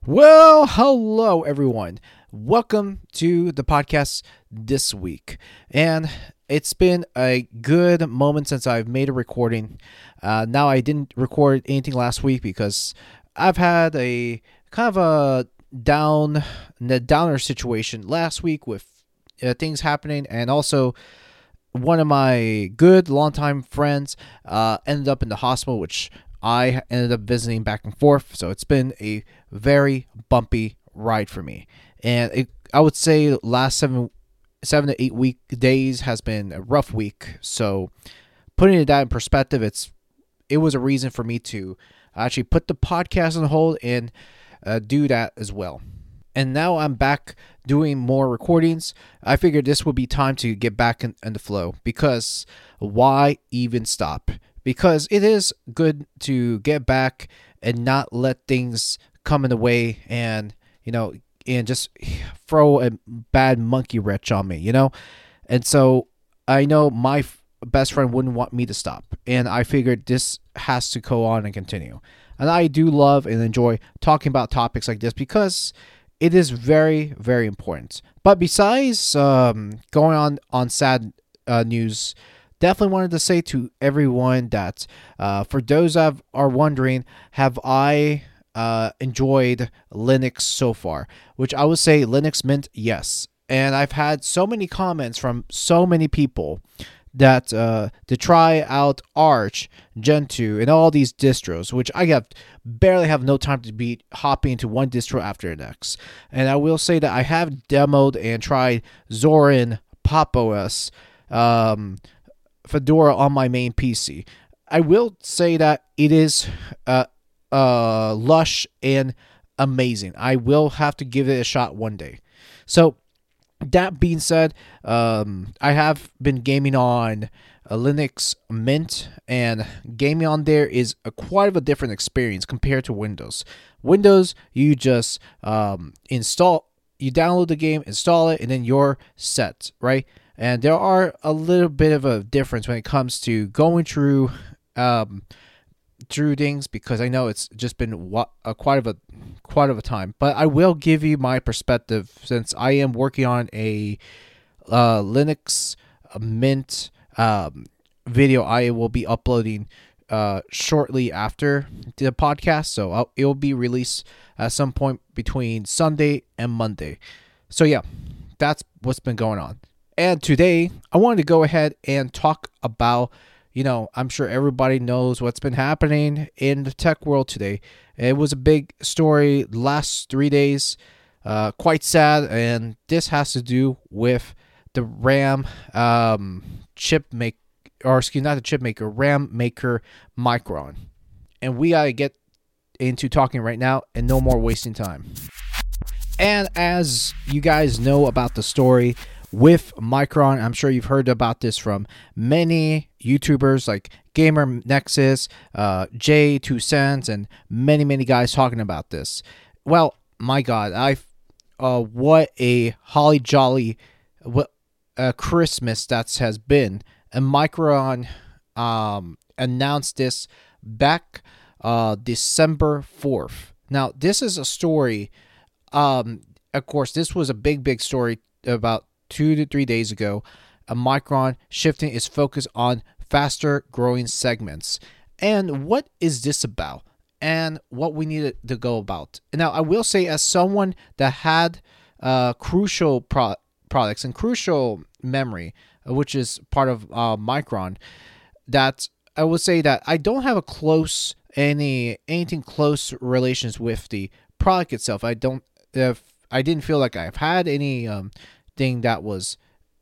Well, hello everyone. Welcome to the podcast this week. And it's been a good moment since I've made a recording. Now, I didn't record anything last week because I've had a kind of a downer situation last week with things happening, and also one of my good longtime friends ended up in the hospital, which I ended up visiting back and forth. So it's been a very bumpy ride for me. And I would say last 7 to 8 days has been a rough week. So putting that in perspective, it was a reason for me to actually put the podcast on hold and do that as well. And now I'm back doing more recordings. I figured this would be time to get back in the flow, because why even stop? Because it is good to get back and not let things come in the way and just throw a bad monkey wrench on me, And so I know my best friend wouldn't want me to stop, and I figured this has to go on and continue. And I do love and enjoy talking about topics like this because it is very, very important. But besides going on sad news, definitely wanted to say to everyone that for those that are wondering, have I enjoyed Linux so far? Which I would say Linux Mint, yes. And I've had so many comments from so many people that to try out Arch, Gentoo, and all these distros, which I barely have no time to be hopping into one distro after the next. And I will say that I have demoed and tried Zorin, Pop! OS, Fedora on my main PC. I will say that it is lush and amazing. I will have to give it a shot one day. So that being said, I have been gaming on Linux Mint, and gaming on there is quite of a different experience compared to Windows. Windows, you just you download the game, install it, and then you're set, right? And there are a little bit of a difference when it comes to going through things, because I know it's just been quite of a time. But I will give you my perspective, since I am working on a Linux Mint video I will be uploading shortly after the podcast. So it will be released at some point between Sunday and Monday. So yeah, that's what's been going on. And today I wanted to go ahead and talk about, I'm sure everybody knows what's been happening in the tech world today. It was a big story the last 3 days, quite sad, and this has to do with the RAM chip maker, RAM maker Micron. And we gotta get into talking right now, and no more wasting time. And as you guys know about the story with Micron, I'm sure you've heard about this from many YouTubers like Gamer Nexus, J2Cents, and many guys talking about this. Well, my God, what a holly jolly Christmas that has been. And Micron announced this back December 4th. Now, this is a story. Of course, this was a big story about 2 to 3 days ago. Micron shifting its focus on faster growing segments. And what is this about? And what we need to go about. Now, I will say, as someone that had crucial products and crucial memory, which is part of Micron, that I would say that I don't have anything close relations with the product itself. I didn't feel like I've had any thing that was,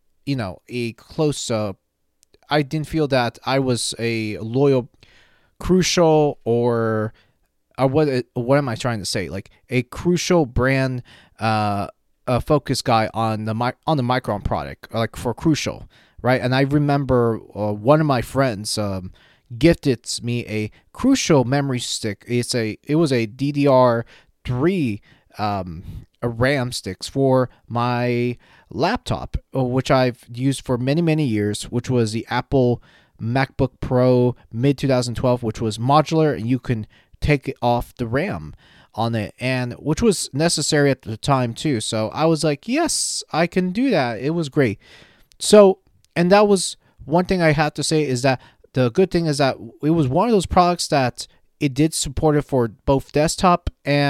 a close. I didn't feel that I was a loyal, crucial, or what am I trying to say? Like a crucial brand focus guy on the Micron product, like for Crucial, right? And I remember one of my friends gifted me a Crucial memory stick. It was a DDR3 RAM sticks for my laptop, which I've used for many years, which was the Apple MacBook Pro mid 2012, which was modular and you can take it off the RAM. on it, and which was necessary at the time too. So I was like, yes, I can do that. It was great. So, and that was one thing I have to say is that the good thing is that it was one of those products that it did support it for both desktop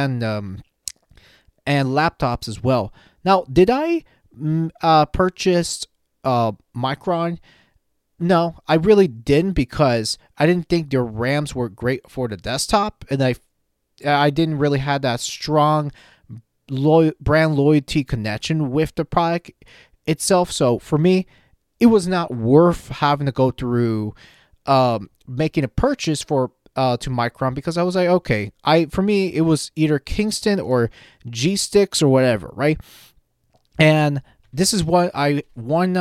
and laptops as well. Now, did I purchase Micron? No, I really didn't, because I didn't think their RAMs were great for the desktop, and I didn't really have that strong brand loyalty connection with the product itself. So for me, it was not worth having to go through making a purchase to Micron, because I was like, okay, for me it was either Kingston or G Sticks or whatever, right? And this is what one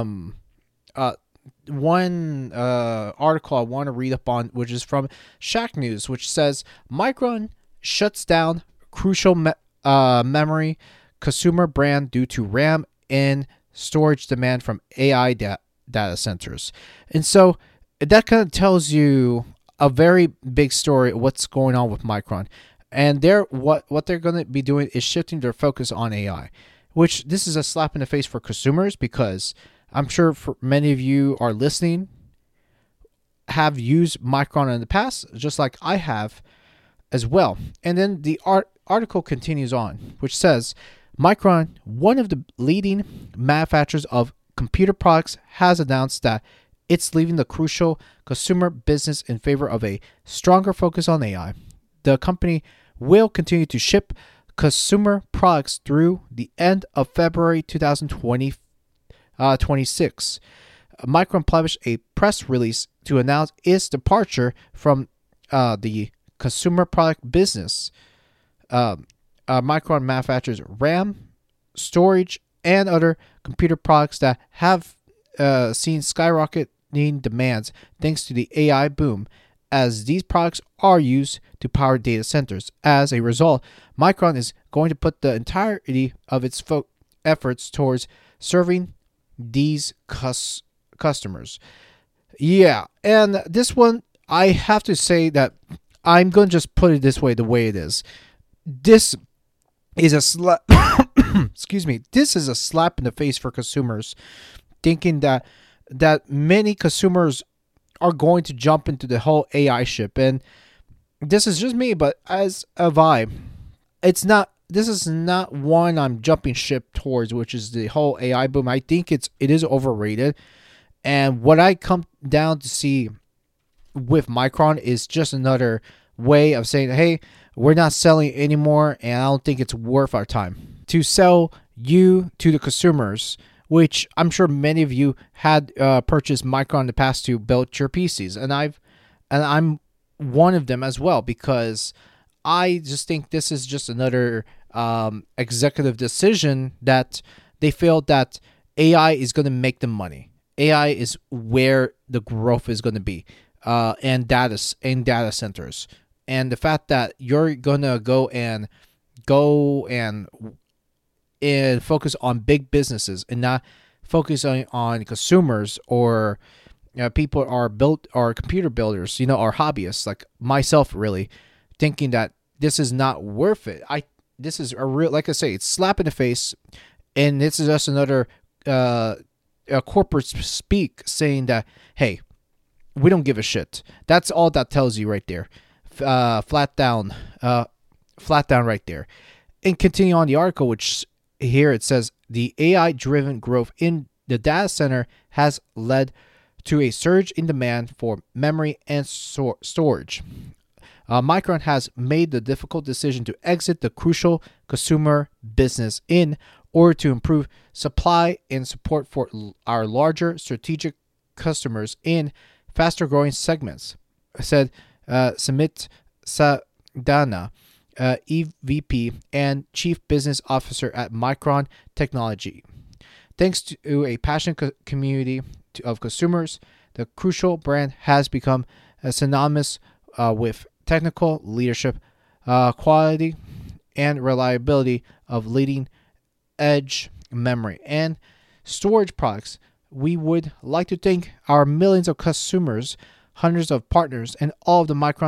article I want to read up on, which is from Shacknews, which says Micron shuts down crucial memory consumer brand due to RAM and storage demand from AI data centers. And so that kind of tells you a very big story of what's going on with Micron. And what they're going to be doing is shifting their focus on AI, which this is a slap in the face for consumers, because I'm sure for many of you are listening have used Micron in the past, just like I have as well. And then the article continues on, which says Micron, one of the leading manufacturers of computer products, has announced that it's leaving the crucial consumer business in favor of a stronger focus on AI. The company will continue to ship consumer products through the end of February 2026. Micron published a press release to announce its departure from the consumer product business. Micron manufactures RAM, storage, and other computer products that have seen skyrocketing demands thanks to the AI boom, as these products are used to power data centers. As a result, Micron is going to put the entirety of its efforts towards serving these customers. Yeah, and this one, I have to say that I'm going to just put it this way, the way it is. This is a slap. Excuse me. This is a slap in the face for consumers, thinking that many consumers are going to jump into the whole AI ship. And this is just me, but as a vibe, this is not one I'm jumping ship towards, which is the whole AI boom. I think it is overrated. And what I come down to see with Micron is just another way of saying, hey, we're not selling anymore, and I don't think it's worth our time to sell you to the consumers, which I'm sure many of you had purchased Micron in the past to build your PCs, and I'm one of them as well, because I just think this is just another executive decision that they feel that AI is going to make them money. AI is where the growth is going to be, and data centers, and the fact that you're going to go and focus on big businesses and not focusing on consumers or people are computer builders, are hobbyists like myself, really thinking that this is not worth it. This is a real, like I say, it's slap in the face, and this is just another corporate speak saying that, hey, we don't give a shit. That's all that tells you right there. Flat down right there. And continue on the article, which here it says the AI-driven growth in the data center has led to a surge in demand for memory and storage. Micron has made the difficult decision to exit the crucial consumer business in order to improve supply and support for our larger strategic customers in faster-growing segments, said Samit Sadana, EVP and Chief Business Officer at Micron Technology. Thanks to a passionate community of consumers, the crucial brand has become synonymous with technical leadership, quality, and reliability of leading-edge memory and storage products. We would like to thank our millions of consumers, hundreds of partners, and all of the Micron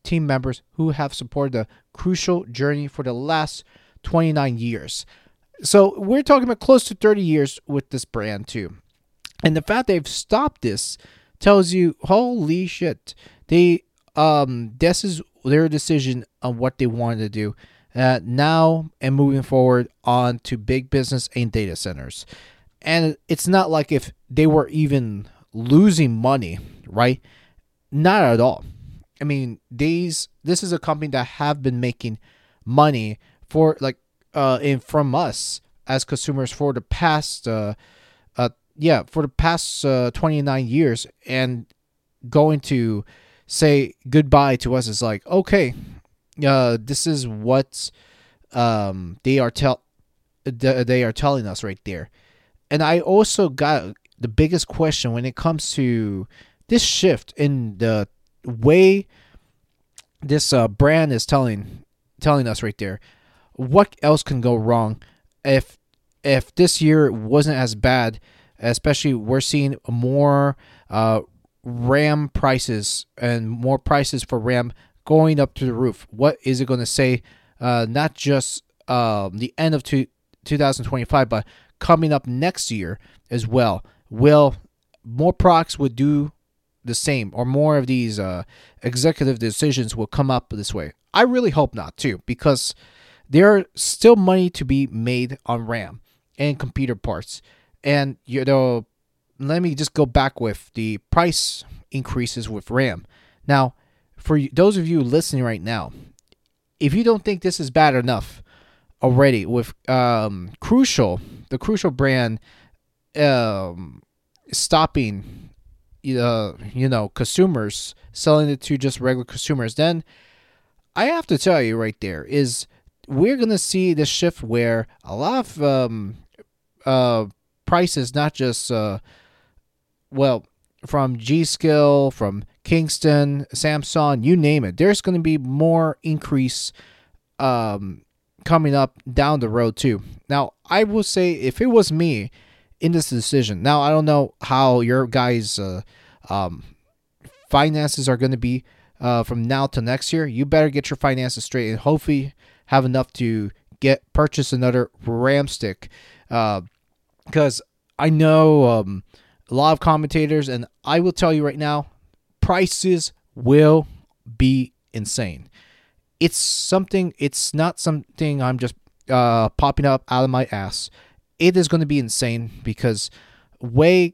team members who have supported the Crucial journey for the last 29 years. So we're talking about close to 30 years with this brand too. And the fact they've stopped this tells you, holy shit, this is their decision on what they wanted to do now and moving forward on to big business and data centers. And it's not like if they were even losing money, right? Not at all. I mean, this is a company that have been making money for from us as consumers for the past 29 years, and going to say goodbye to us is like, okay, this is what they are telling us right there. And I also got the biggest question when it comes to this shift in the way this brand is telling us right there. What else can go wrong if this year wasn't as bad? Especially, we're seeing more RAM prices and more prices for RAM going up to the roof. What is it going to say? Not just the end of 2025, but coming up next year as well. Will more products would do the same, or more of these executive decisions will come up this way? I really hope not too, because there are still money to be made on RAM and computer parts. And, let me just go back with the price increases with RAM. Now, for those of you listening right now, if you don't think this is bad enough already with the Crucial brand stopping, consumers, selling it to just regular consumers, then I have to tell you right there is we're going to see this shift where a lot of prices, not just from G.Skill, from Kingston, Samsung, you name it, there's going to be more increase coming up down the road too. Now, I will say, if it was me in this decision, now I don't know how your guys' finances are going to be from now to next year. You better get your finances straight and hopefully have enough to purchase another RAM stick. Because I know a lot of commentators, and I will tell you right now, prices will be insane. It's not something I'm just popping up out of my ass. It is going to be insane because way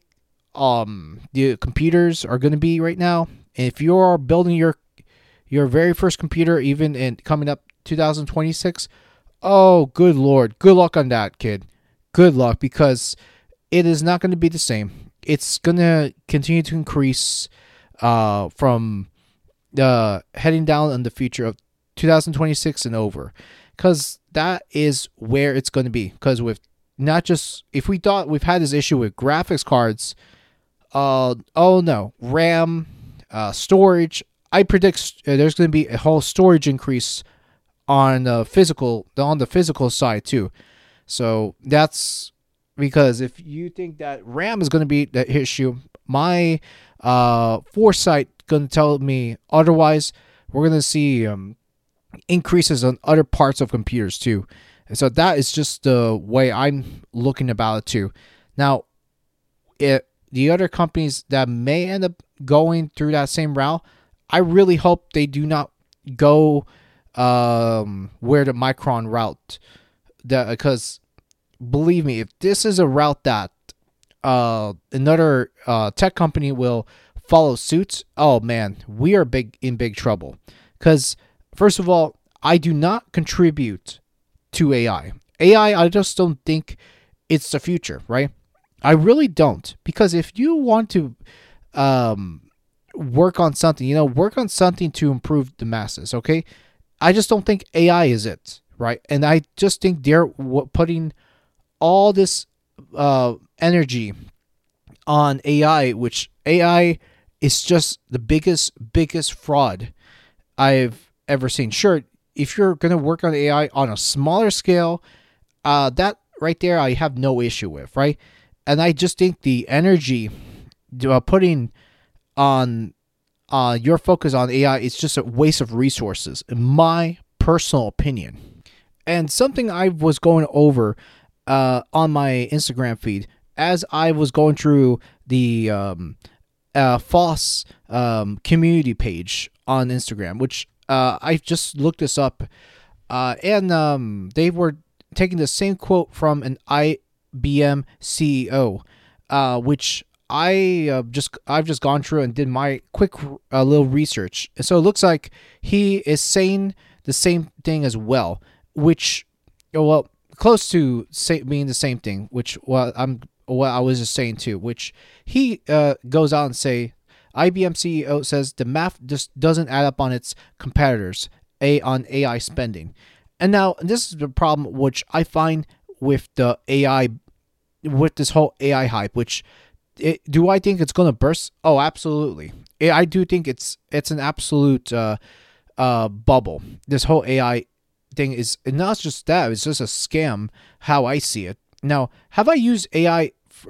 the computers are going to be right now. And if you are building your very first computer, even in coming up 2026, oh, good Lord. Good luck on that, kid. Good luck, because it is not going to be the same. It's going to continue to increase from heading down in the future of 2026 and over, because that is where it's going to be. Because with not just, if we thought we've had this issue with graphics cards, oh no, RAM, storage, I predict there's going to be a whole storage increase on the physical side too. So that's because if you think that RAM is going to be the issue, my foresight going to tell me otherwise. We're going to see increases on other parts of computers too. And so that is just the way I'm looking about it too. Now, the other companies that may end up going through that same route, I really hope they do not go where the Micron route, because believe me, if this is a route that another tech company will follow suit, oh man, we are in big trouble. Because first of all, I do not contribute to AI. I just don't think it's the future, right? I really don't, because if you want to work on something, work on something to improve the masses, okay? I just don't think AI is it, right? And I just think they're putting all this energy on AI, which AI is just the biggest fraud I've ever seen. Sure, if you're going to work on AI on a smaller scale, that right there I have no issue with, right? And I just think the energy putting on your focus on AI is just a waste of resources, in my personal opinion. And something I was going over on my Instagram feed as I was going through the FOSS community page on Instagram, which I just looked this up, and they were taking the same quote from an IBM CEO, which I've just gone through and did my quick little research. So it looks like he is saying the same thing as well, which, well, close to being the same thing, which what I was just saying too, which he goes out and say, IBM CEO says the math just doesn't add up on its competitors on AI spending. And now this is the problem which I find with the AI, with this whole AI hype, which do I think it's going to burst? Oh, absolutely. I do think it's an absolute bubble. This whole AI thing is not just that, it's just a scam, how I see it. Now, have I used AI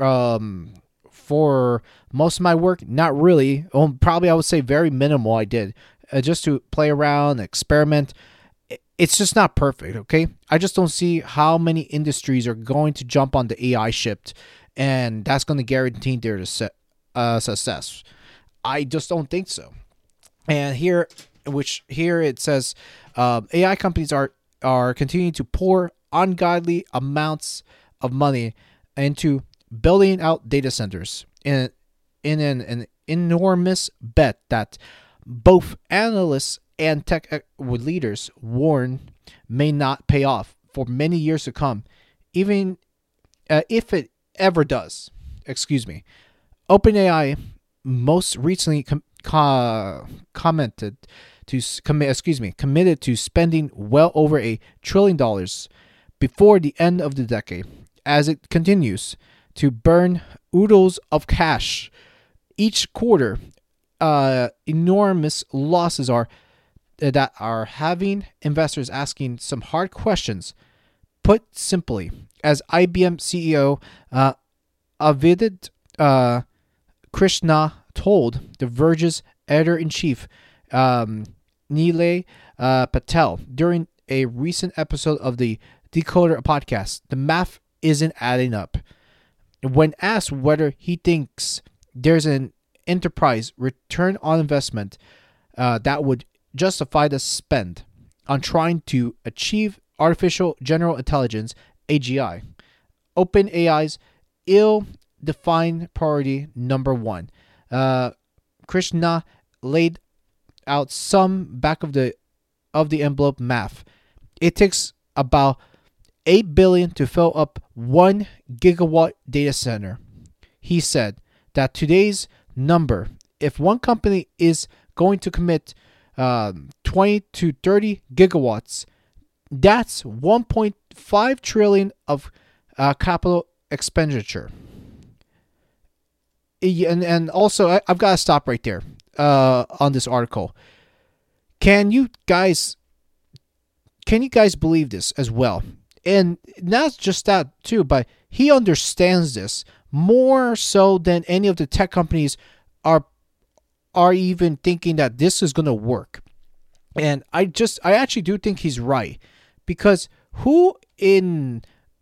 for most of my work? Not really. Probably I would say very minimal I did. Just to play around, experiment. It's just not perfect, okay? I just don't see how many industries are going to jump on the AI ship, and that's going to guarantee their success. I just don't think so. And here it says AI companies are continuing to pour ungodly amounts of money into building out data centers in an enormous bet that both analysts and tech leaders warn may not pay off for many years to come, even if it ever does. Excuse me. OpenAI most recently committed to spending well over $1 trillion before the end of the decade, as it continues to burn oodles of cash each quarter. Enormous losses are having investors asking some hard questions. Put simply, as IBM CEO Avidit Krishna told The Verge's editor-in-chief Nilay Patel during a recent episode of the Decoder podcast, the math isn't adding up. When asked whether he thinks there's an enterprise return on investment that would justify the spend on trying to achieve artificial general intelligence, AGI, OpenAI's ill-defined priority number one, Krishna laid out some back of the envelope math. It takes about $8 billion to fill up 1 gigawatt data center. He said that today's number, if one company is going to commit 20 to 30 gigawatts, that's 1.5 trillion of capital expenditure. And also, I've got to stop right there on this article. Can you guys believe this as well? And not just that too, but he understands this more so than any of the tech companies are even thinking that this is going to work. And I actually do think he's right, because who in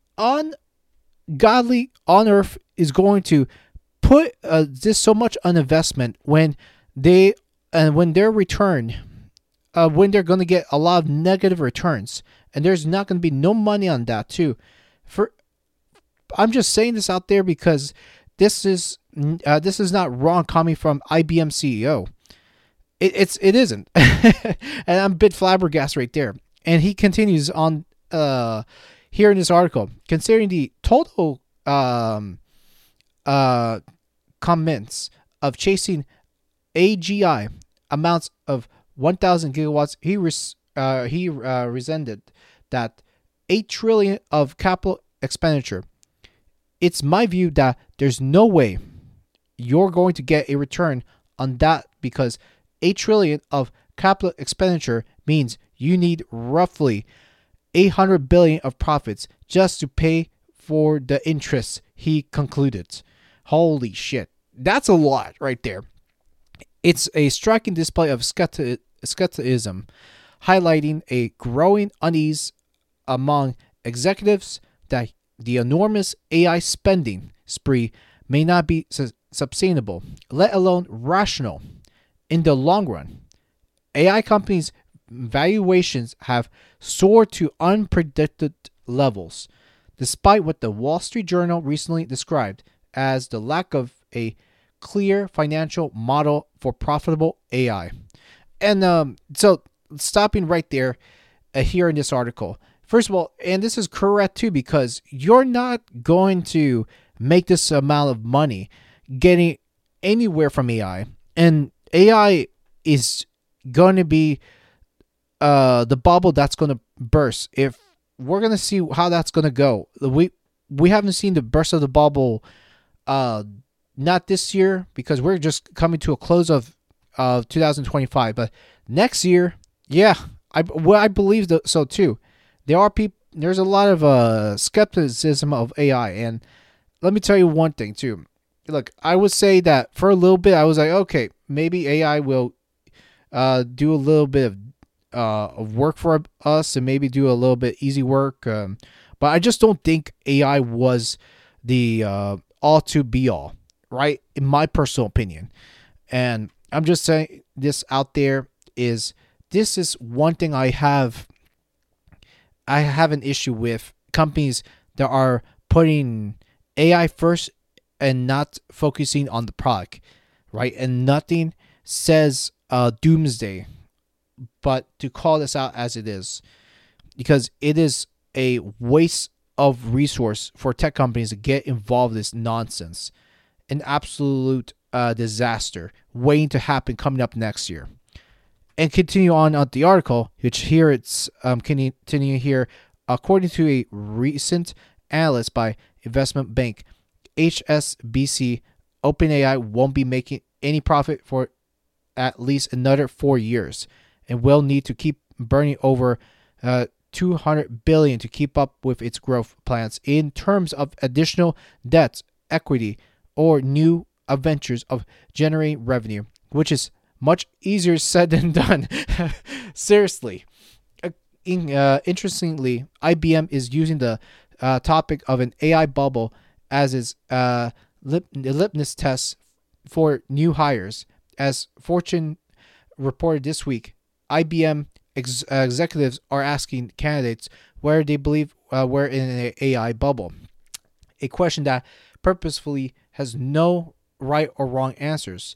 ungodly on earth is going to put this so much on investment when their return, when they're going to get a lot of negative returns, and there's not going to be no money on that too. I'm just saying this out there because this is not wrong coming from IBM CEO. It isn't, and I'm a bit flabbergasted right there. And he continues on here in this article, considering the total comments of chasing AGI amounts of 1,000 gigawatts. He resented that $8 trillion of capital expenditure. It's my view that there's no way you're going to get a return on that, because $8 trillion of capital expenditure means you need roughly $800 billion of profits just to pay for the interest, he concluded. Holy shit. That's a lot right there. It's a striking display of skepticism, highlighting a growing unease among executives that the enormous AI spending spree may not be sustainable, let alone rational, in the long run. AI companies' valuations have soared to unpredicted levels, despite what the Wall Street Journal recently described as the lack of a clear financial model for profitable AI. And so, stopping right there here in this article. First of all, and this is correct too, because you're not going to make this amount of money getting anywhere from AI. And AI is going to be the bubble that's going to burst. If we're going to see how that's going to go, we haven't seen the burst of the bubble, not this year because we're just coming to a close of 2025, but next year, yeah, I believe so too. There's a lot of skepticism of AI, and let me tell you one thing too. Look, I would say that for a little bit, I was like, okay, maybe AI will do a little bit of work for us and maybe do a little bit easy work. But I just don't think AI was the all to be all, right? In my personal opinion. And I'm just saying this out there this is one thing I have an issue with companies that are putting AI first and not focusing on the product, right? And nothing says doomsday but to call this out as it is, because it is a waste of resource for tech companies to get involved in this nonsense. An absolute disaster waiting to happen coming up next year. And continue on the article, which here it's continuing here. According to a recent analyst by investment bank HSBC, OpenAI won't be making any profit for at least another 4 years, and will need to keep burning over $200 billion to keep up with its growth plans in terms of additional debt, equity, or new ventures of generating revenue, which is much easier said than done. Seriously. Interestingly, IBM is using the topic of an AI bubble as its litmus test for new hires. As Fortune reported this week, IBM executives are asking candidates where they believe we're in an AI bubble, a question that purposefully has no right or wrong answers.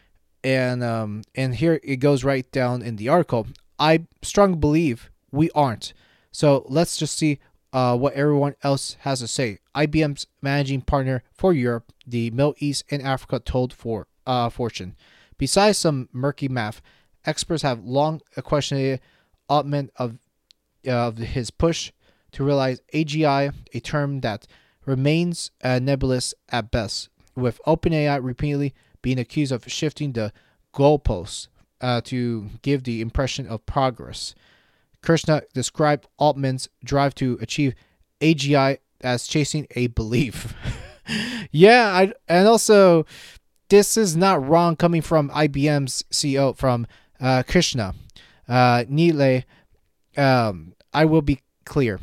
And here it goes right down in the article. I strongly believe we aren't. So let's just see what everyone else has to say. IBM's managing partner for Europe, the Middle East, and Africa told Fortune. Besides some murky math, experts have long questioned Altman of his push to realize AGI, a term that remains nebulous at best, with OpenAI repeatedly being accused of shifting the goalposts to give the impression of progress. Krishna described Altman's drive to achieve AGI as chasing a belief. Yeah, and also this is not wrong coming from IBM's CEO, from Krishna. Nile, I will be clear.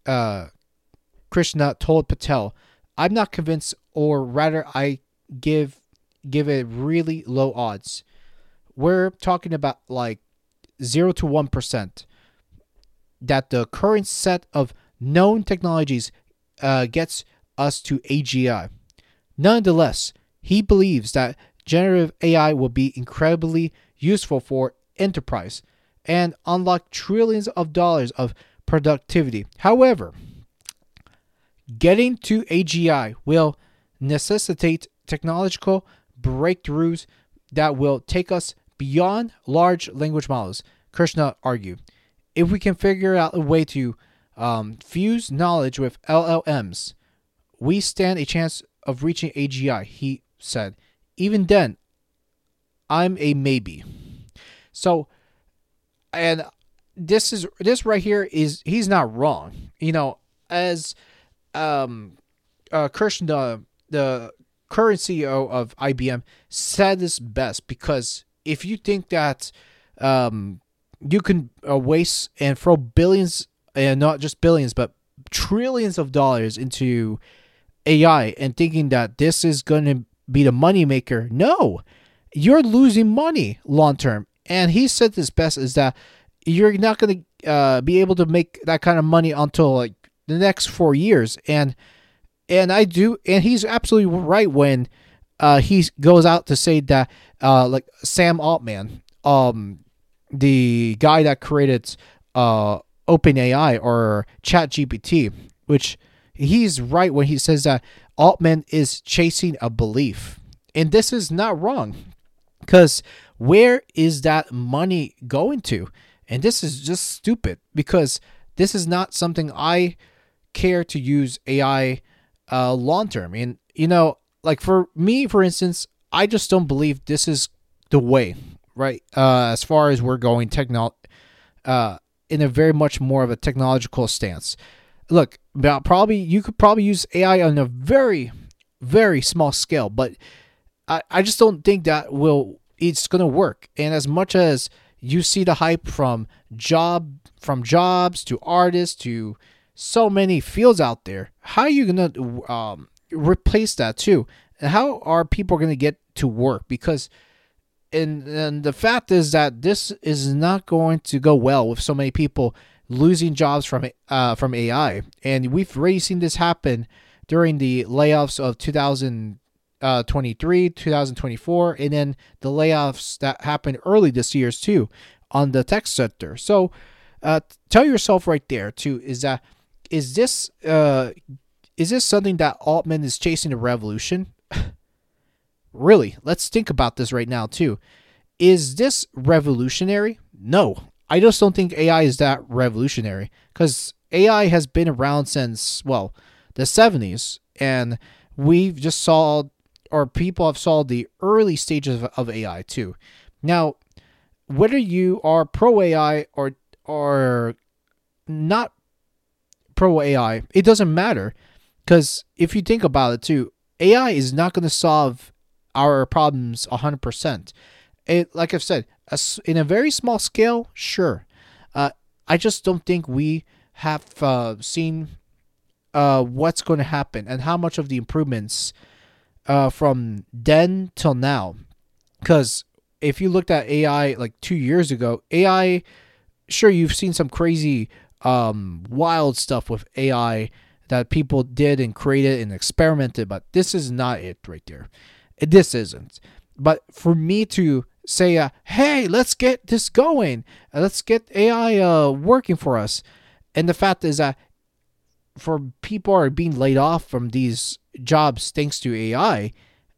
Krishna told Patel, I'm not convinced, or rather I give it really low odds. We're talking about like 0 to 1% that the current set of known technologies gets us to AGI. Nonetheless, he believes that generative AI will be incredibly useful for enterprise and unlock trillions of dollars of productivity. However, getting to AGI will necessitate technological breakthroughs that will take us beyond large language models, Krishna argued. If we can figure out a way to fuse knowledge with LLMs, we stand a chance of reaching AGI, he said. Even then, I'm a maybe. So, and this right here is, he's not wrong. You know, as Krishna, the current CEO of IBM, said this best, because if you think that you can waste and throw billions, and not just billions, but trillions of dollars into AI and thinking that this is going to be the money maker, no, you're losing money long term. And he said this best is that you're not going to be able to make that kind of money until like the next 4 years. And I do, and he's absolutely right when he goes out to say that like Sam Altman, the guy that created OpenAI or ChatGPT, which he's right when he says that Altman is chasing a belief. And this is not wrong, because where is that money going to? And this is just stupid, because this is not something I care to use AI long term. And, like for me, for instance, I just don't believe this is the way, right? As far as we're going in a very much more of a technological stance. Look, you could probably use AI on a very, very small scale, but I just don't think that it's going to work. And as much as you see the hype from jobs to artists to so many fields out there, how are you going to replace that too? And how are people going to get to work? Because and the fact is that this is not going to go well with so many people losing jobs from AI. And we've already seen this happen during the layoffs of 2023, 2024, and then the layoffs that happened early this year too on the tech sector. So tell yourself right there too, is this something that Altman is chasing a revolution? Really, let's think about this right now too. Is this revolutionary? No, I just don't think AI is that revolutionary, because AI has been around since, well, the 70s, and we've just saw, or people have saw the early stages of AI too. Now, whether you are pro AI or not pro AI, it doesn't matter, because if you think about it too, AI is not going to solve our problems 100%. Like I've said, in a very small scale, sure. I just don't think we have seen what's going to happen and how much of the improvements from then till now. Because if you looked at AI like 2 years ago, AI, sure, you've seen some crazy wild stuff with AI that people did and created and experimented, but this is not it right there. This isn't. But for me to say, hey, let's get this going, let's get AI working for us, and the fact is that for people are being laid off from these jobs thanks to AI,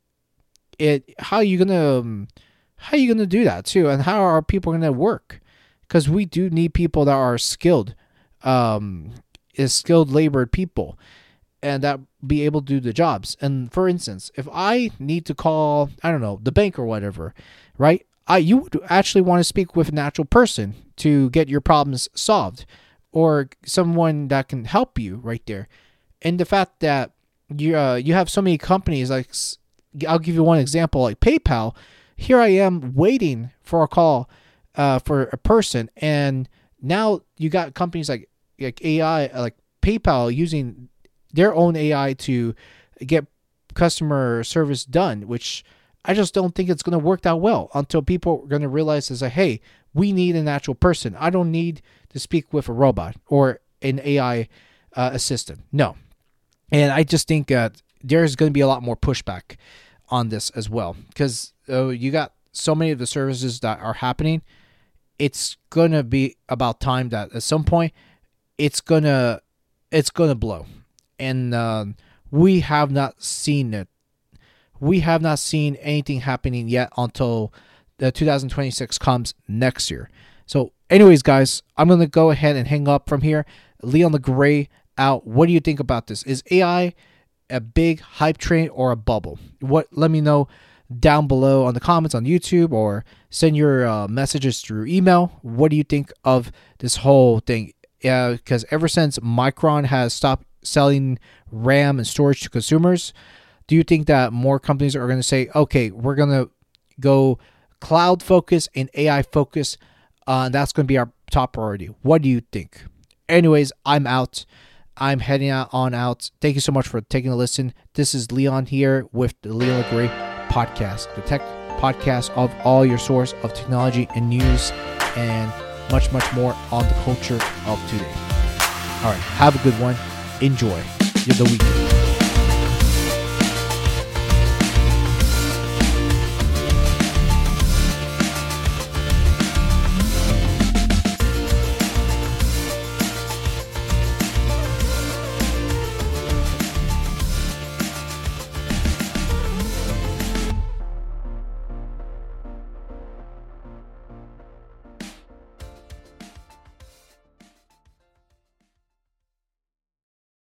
how are you gonna do that too? And how are people gonna work? Because we do need people that are skilled, skilled labored people, and that be able to do the jobs. And for instance, if I need to call, I don't know, the bank or whatever, right? You would actually want to speak with a natural person to get your problems solved, or someone that can help you right there. And the fact that you have so many companies, like I'll give you one example, like PayPal. Here I am waiting for a call for a person, and now you got companies like AI, like PayPal, using their own AI to get customer service done, which I just don't think it's going to work that well until people are going to realize is like, hey, we need a natural person. I don't need to speak with a robot or an AI assistant. No. And I just think there's going to be a lot more pushback on this as well, because you got so many of the services that are happening. It's going to be about time that at some point it's going to blow. And we have not seen it. We have not seen anything happening yet until the 2026 comes next year. So anyways, guys, I'm going to go ahead and hang up from here. Leon the Gray out. What do you think about this? Is AI a big hype train or a bubble? Let me know down below on the comments on YouTube, or send your messages through email. What do you think of this whole thing? Because ever since Micron has stopped selling RAM and storage to consumers, do you think that more companies are going to say, okay, we're going to go cloud focus and AI focus. That's going to be our top priority. What do you think? Anyways, I'm out. I'm heading out. Thank you so much for taking a listen. This is Leon here with the Leon LeGray podcast, the tech podcast of all your source of technology and news and much, much more on the culture of today. All right. Have a good one. Enjoy the weekend.